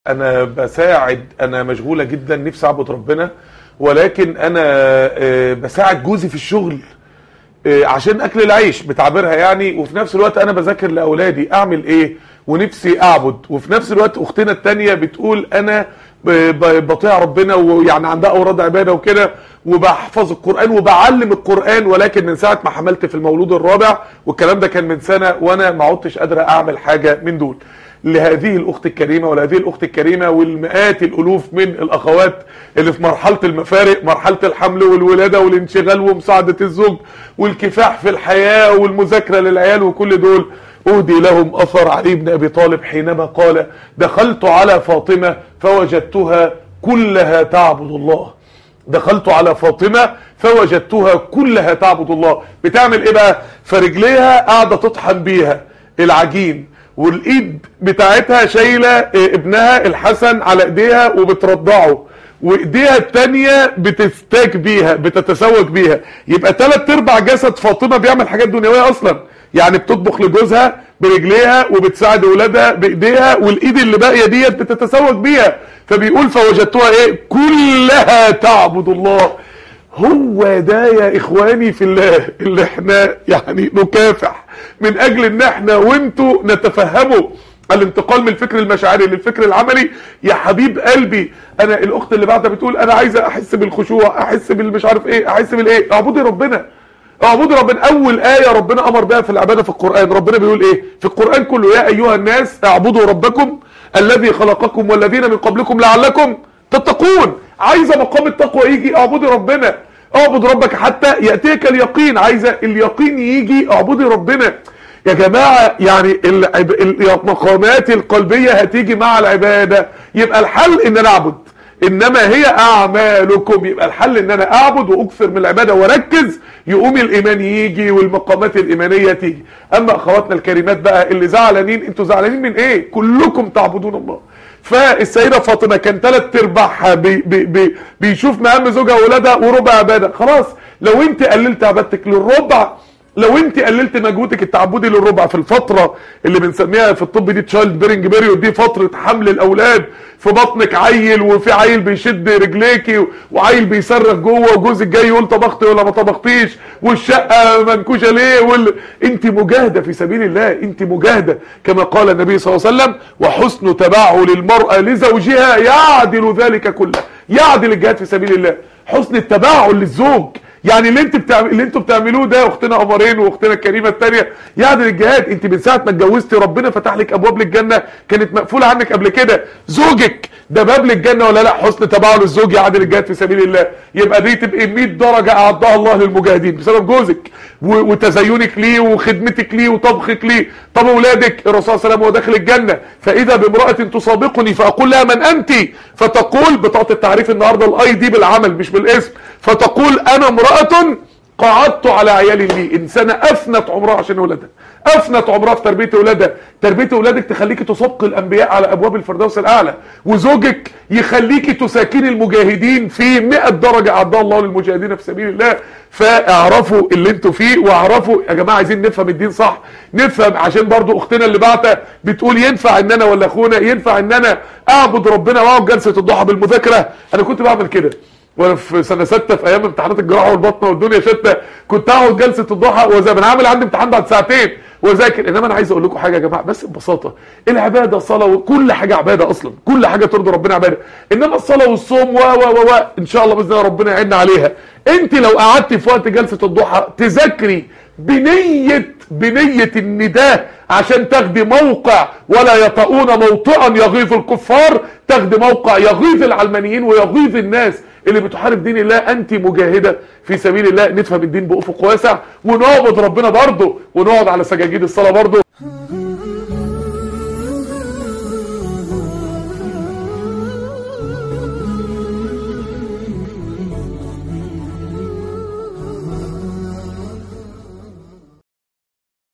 انا بساعد، انا مشغولة جدا، نفسي اعبد ربنا، ولكن انا بساعد جوزي في الشغل عشان اكل العيش بتعبيرها يعني، وفي نفس الوقت انا بذاكر لاولادي، اعمل ايه؟ ونفسي اعبد. وفي نفس الوقت اختنا التانية بتقول انا بطيع ربنا، ويعني عندها اوراد عبادة وكده، وبحفظ القرآن وبعلم القرآن، ولكن من ساعة ما حملت في المولود الرابع، والكلام ده كان من سنة، وانا ما عدتش قادرة اعمل حاجة من دول. لهذه الاخت الكريمة ولهذه الاخت الكريمة والمئات الالوف من الاخوات اللي في مرحلة المفارق، مرحلة الحمل والولادة والانشغال ومساعدة الزوج والكفاح في الحياة والمذاكرة للعيال وكل دول، اهدي لهم اثر علي بن ابي طالب حينما قال: دخلت على فاطمة فوجدتها كلها تعبد الله. دخلت على فاطمة فوجدتها كلها تعبد الله. بتعمل ايه بقى؟ فرجليها قاعدة تطحن بيها العجين، والايد بتاعتها شايلة ابنها الحسن على ايديها وبترضعه، وايديها التانية بتستاك بيها، بتتسوق بيها. يبقى 3/4 جسد فاطمة بيعمل حاجات دنيوية اصلا، يعني بتطبخ لجوزها برجليها وبتساعد اولادها بايديها، والايد اللي باقيه ديت بتتسوق بيها. فبيقول فوجدتها ايه؟ كلها تعبد الله. هو ده يا اخواني في الله اللي احنا يعني نكافح من اجل ان احنا وانتوا نتفهموا الانتقال من الفكر المشاعري للفكر العملي. يا حبيب قلبي، انا الاخت اللي بعدها بتقول انا عايزه احس بالخشوع، احس بالمش عارف ايه، احس بالايه. اعبدي ربنا، اعبدوا ربنا. اول آية ربنا امر بها في العبادة في القرآن، ربنا بيقول ايه في القرآن كله؟ يا ايها الناس اعبدوا ربكم الذي خلقكم والذين من قبلكم لعلكم تتقون. عايزة مقام التقوى يجي، اعبدوا ربنا. اعبد ربك حتى يأتيك اليقين. عايزة اليقين يجي، اعبدوا ربنا. يا جماعة يعني المقامات القلبية هتيجي مع العبادة. يبقى الحل ان نعبد، انما هي اعمالكم. يبقى الحل ان انا اعبد واكثر من العباده واركز، يقوم الايمان يجي والمقامات الايمانيه تيجي. اما اخواتنا الكريمات بقى اللي زعلانين، انتوا زعلانين من ايه؟ كلكم تعبدون الله. فالسيده فاطمه كان 3/4 بيشوف مهام زوجها واولادها وربع عباده. خلاص، لو انت قللت عبادتك للربع، لو انت قللت مجهودك التعبدي للربع في الفترة اللي بنسميها في الطب دي تشايلد بيرنج بيريود، دي فترة حمل الاولاد، في بطنك عيل وفي عيل بيشد رجليكي وعيل بيصرخ جوه وجوزك جاي يقول طبختي ولا ما طبختيش والشقة منكوشة ليه انت مجاهدة في سبيل الله، انت مجاهدة كما قال النبي صلى الله عليه وسلم: وحسن تبعل المرأة لزوجها يعدل ذلك كله. يعدل الجهاد في سبيل الله حسن التبعل للزوج. يعني اللي انتوا بتعملوه ده، اختنا قمرين واختنا الكريمه الثانيه، يعني الجهاد. انت من ساعه ما اتجوزتي ربنا فتح لك ابواب للجنه كانت مقفوله عنك قبل كده. زوجك ده باب للجنه ولا لا؟ حسن تبعل الزوج يعدل الجهاد في سبيل الله. يبقى دي تبقى 100 درجه اعدها الله للمجاهدين بسبب جوزك وتزينك ليه وخدمتك ليه وطبخك ليه. طب اولادك، الرسول صلى الله عليه وسلم هو داخل الجنه: فاذا بامراه تسابقني فاقول لها من انت؟ فتقول، بطاقه التعريف النهارده الاي دي بالعمل مش بالاسم، فتقول انا امرأة قعدت على عيالي لي. انسانة افنت عمرها عشان ولادها، افنت عمرها في تربية ولادها. تربية ولادك تخليكي تسبق الانبياء على ابواب الفردوس الاعلى، وزوجك يخليكي تساكين المجاهدين في 100 درجة اعدها الله للمجاهدين في سبيل الله. فاعرفوا اللي انتوا فيه، واعرفوا يا جماعة عايزين نفهم الدين صح، نفهم. عشان برضو اختنا اللي بعتها بتقول ينفع ان انا ولا اخونا ينفع ان انا اعبد ربنا واقعد جلسة الضحى بالمذاكرة؟ انا كنت بعمل كده وانا في سنه 6 في ايام امتحانات الجراحه والبطنه والدنيا شتى، كنت اقعد جلسه الضحى وزي ما عامل عندي امتحان بعد ساعتين واذاكر. انما انا عايز اقول لكم حاجه يا جماعه بس ببساطه: العباده صلاه وكل حاجه عباده، اصلا كل حاجه ترضي ربنا عباده. انما الصلاه والصوم ان شاء الله باذن الله ربنا يعيننا عليها. انت لو قعدتي في وقت جلسه الضحى تذاكري بنيه ان ده عشان تاخدي موقع ولا يطؤون موطئا يغيظ الكفار، تاخدي موقع يغيظ العلمانيين ويغيظ الناس اللي بتحارب دين الله. انت مجاهدة في سبيل الله. نفهم الدين بأفق واسع ونعبد ربنا برضه، ونقعد على سجاجيد الصلاة برضه.